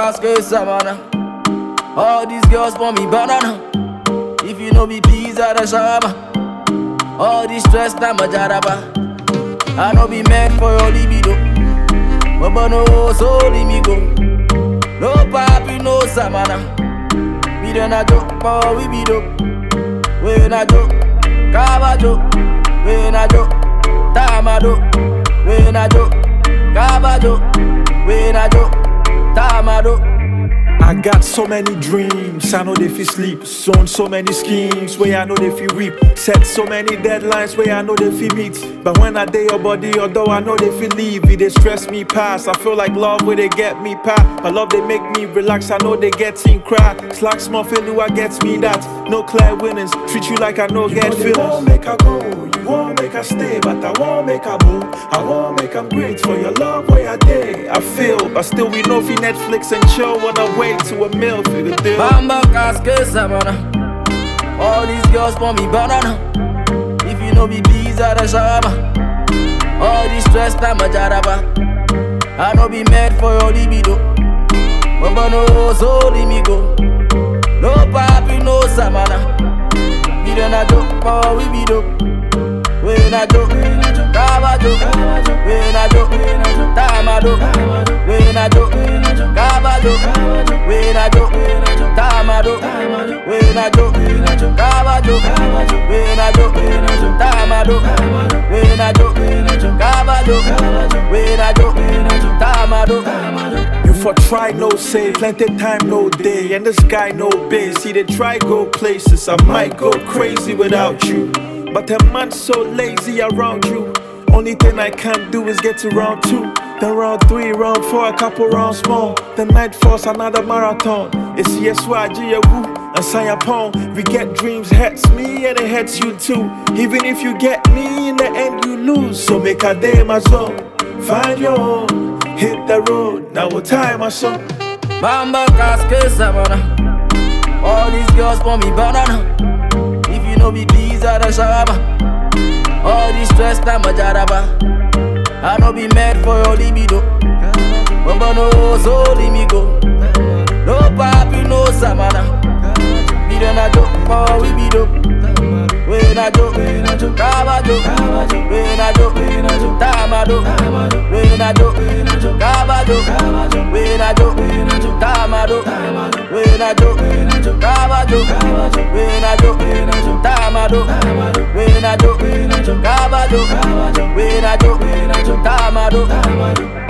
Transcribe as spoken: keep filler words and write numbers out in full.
casket savannah. All these girls want me banana. If you know me, please at the shama. All this stress, I'm a jaraba. I no be meant for your libido. But no, so let me go. No papi, no samana. We don't a joke, but we be dope. We na joke, cabajo. We na joke, tamado. We na joke, cabajo. We na joke, tamado. I got so many dreams, I know they feel sleep. Sown so many schemes, where I know they feel reap. Set so many deadlines, where I know they feel meet. But when I day your body, although I know they feel leave, it they stress me past. I feel like love where they get me past. My love they make me relax, I know they get in cry. Slack small failure, I gets me that. No clear winnings, treat you like I know get feelings. You won't make her go, you won't make her stay, but I won't make her move. I won't make them great for your love where I day. I feel, but still we know fi Netflix and chill on our way to a meal for the deal. Bamba casket savannah. All these girls want me banana. If you know me, please at the shama. All this stress, I'm a jaraba. I no be meant for your libido. But no, so let me go. No papi, no samana. We don't a joke, but we be dope. We na joke, cabajo. We na joke, tamado. We na joke, cabajo. We na joke, tamado. We na joke, cabajo. We na joke, tamado. We na joke, cabajo. We na joke, tamado. You for try no say, plenty time no day, and this guy no base. See they try go places, I might go crazy without you. But a man so lazy around you. Only thing I can't do is get to round two. Then round three, round four, a couple rounds more. Then night force, another marathon. It's yes, why, G, woo, and sign upon. We get dreams, hurts me, and it hurts you too. Even if you get me, in the end you lose. So make a day my zone. Find your own, hit the road, now we'll tie my song. Bamba casket savannah. All these girls want me banana. If you know me, please at the shama. All this stress, I'm a jaraba. I no be meant for your libido. But no, so let me go. No papi, no samana. We don't a joke, but we be dope. We na joke, cabajo. We na joke, tamado. We na joke, cabajo. We na joke, tamado. We na joke, cabajo. We na joke, tamado. We na joke, cabajo. We na joke, tamado.